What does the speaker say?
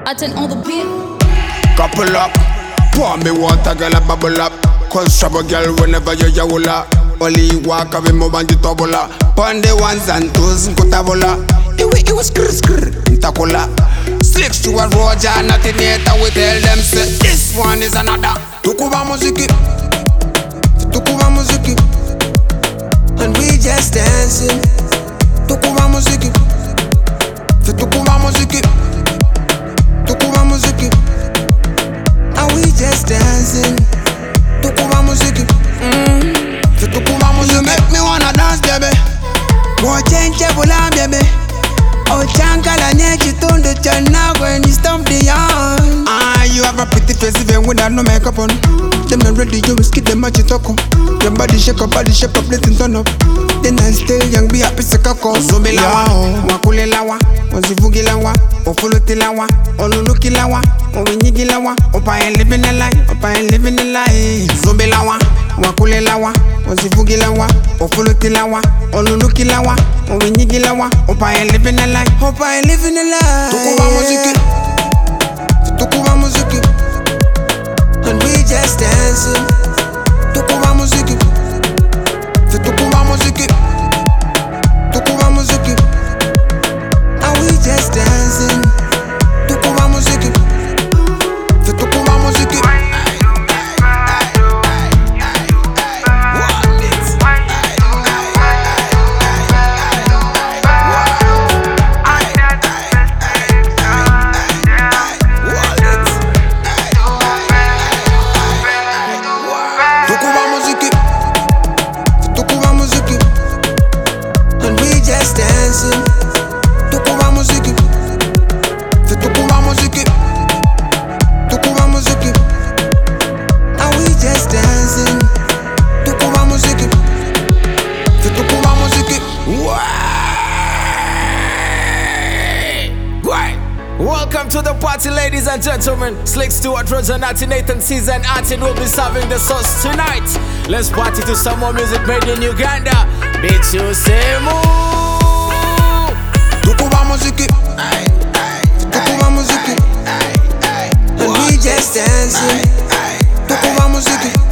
Aten on the beat. Couple up, pour me water, girl, a bubble up. Cause trouble, girl, whenever you yawula. Only you walk away, move and you tabula. Pon the ones and twos, nkutabula. It was skr, ntakola. Slicks to a Roger, nothing yet. We tell them, say, this one is another. Tukuba muziki, and we just dancing. Tukuba muziki, and we just dancing. Tukuba muziki, you make me wanna dance, baby. More change, baby. Oh, chankala nyeki tundu chana when you stomp the yarn. You have a pretty face even without no makeup on. Them not ready, you risk it, them match it up. Your body shape up, letting turn up. Then I still young, be happy, sick of course. So be lawa, wakule lawa, wazivugi lawa, ofuluti lawa, oluluki lawa, owinyigi lawa, opa ain't living a lie, So be lawa, wakule lawa, wazivugi lawa, ofuluti lawa, oluluki lawa, owinyigi lawa, opa ain't living a lie, Tukuba muziki, and we just dancing. Tukuba muziki, and we just dancing. Tukuba muziki, and we just dancing. Tukuba muziki, and we just dancing. Tukuba muziki. Welcome to the party, ladies and gentlemen. Slick Stewart, Roger, Nathan, Caesar, and Artin will be serving the sauce tonight. Let's party to some more music made in Uganda. Bitch, you say moo. Tukuba muziki, and we just dancing. Tukuba muziki.